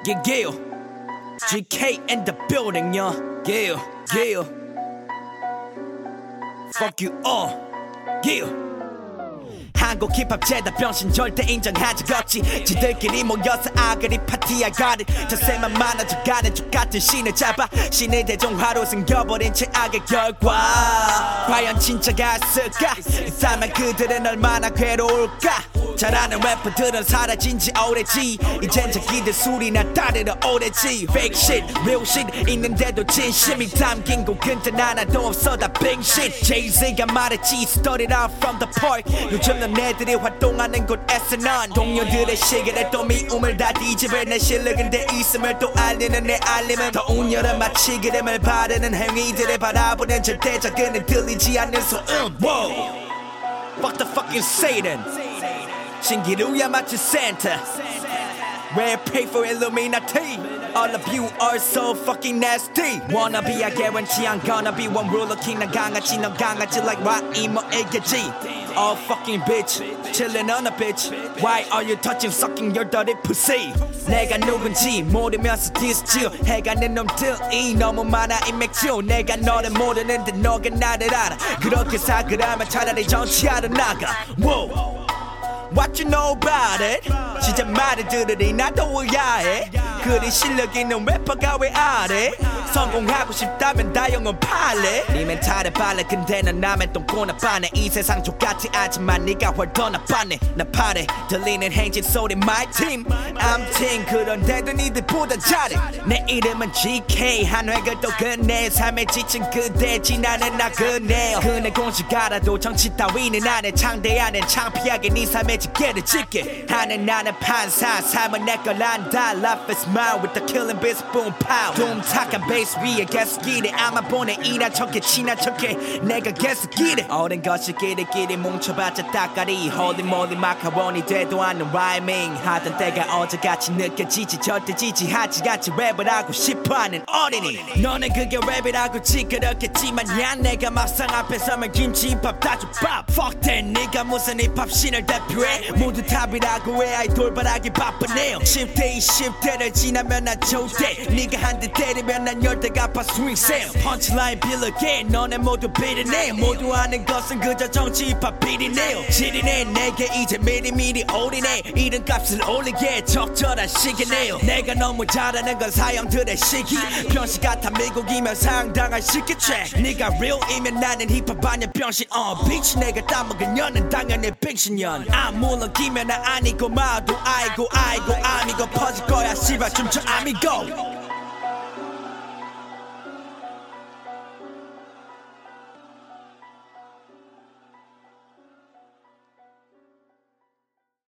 Yeah. GK in the building, yeah. Yeah. Fuck you all. Yeah. 한국 힙합 제다 병신 절대 인정하지 없지. 지들끼리 모여서 아그리 파티야 가는 자세만 많아져가는 족같은 신을 잡아 신의 대종화로 생겨버린 최악의 결과. 과연 진짜가 있을까? 이 삶에 그들은 얼마나 괴로울까? 잘하는 래퍼들은 사라진 지 오래지. 이젠 자기들 술이나 따르러 오래지. Fake shit, real shit 있는데도 진심이 담긴 곡은 하나도 없어 다 big shit. Jay-Z가 말했지 Start it out from the park. 요즘은 애들이 활동하는 곳에서 넌 동료들의 시계를 또 미움을 다 뒤집을 내 실력은 돼 있음을 또 알리는 내 알림은 더운 여름 마치 기름을 바르는 행위들을 바라보는 절대적은 들리지 않는 소음. Whoa. Fuck the fucking Satan. 신기루야 마치 Santa. Red pay for Illuminati. All of you are so fucking nasty. Wanna be, I guarantee I'm gonna be one ruler king. 난 강아지 넌 강아지 like 와이 뭐 이겨지. Oh fucking bitch, chillin' on a bitch. Why are you touching, sucking your dirty pussy? 내가 누군지 모르면서 디스지어 해가는 놈들이 너무 많아 인맥지어. 내가 너를 모르는데 너가 나를 알아. 그렇게 사그라면 차라리 정치하러 나가. Whoa. What you know about it? 진짜 말을 들으니 나도 의아해. 그리 실력 있는 래퍼가 왜 아래? 성공하고 싶다면 다 영원 팔래. 네 멘탈에 발래. 근데 난 남의 똥꼬나 빠네. 이 세상 족같이 하지만 네가 훨 더 나빠네. 나 팔에 들리는 행진 소리 my team I'm team. 그런데도 니들보다 잘해. 내 이름은 GK 한 획을 또 끝내. 삶에 지친 그대지 나는 나 그네요. 그네 공식 알아도 정치 따위는 안해. 창대하는 창피하게 네 삶에 지게를 짓게 하는 나는 판사. 삶은 내 걸 안다. Life is mine with the killing beats boom pow. 둠탁한 베이스 위에 계속 기대. 아마 보내 일한 척해 친한 척해 내가 계속 기대. 오랜 것이 끼리끼리 뭉쳐봤자 따까리. 홀리몰리 마카로니 되도 않는 라이밍 하던 때가 어제같이 느껴지지. 절대 지지하지 않지 랩을 하고 싶어하는 어린이. 너는 그게 랩이라고 찌그럽겠지만 야 내가 막상 앞에 서면 김치밥 다죽밥. Fuck that 네가 무슨 힙합 신을 대표해. 모두 탑이라고 해 아이돌 바라기 바쁘네요. 10대 20대를 지나면 난 좋대. 네가 한 대 때리면 난 10대 갚아 스윙쌤. 펀치라인 빌려게 너네 모두 비리네. 모두 아는 것은 그저 정치 힙합 비리네요. 지리네 내게 이제 미리미리 올리네. 이름값을 올리게 적절한 시기네요. 내가 너무 잘하는 건 사형들의 시기. 병신 같아 미국이면 상당한 시기체. 네가 real이면 나는 힙합 아니야 병신. bitch 내가 따먹은 년은 당연히 빅신년. 물론 기면 나 아니고 마도 아이고 아미고 퍼질 거야 씨발 춤춰 아미고.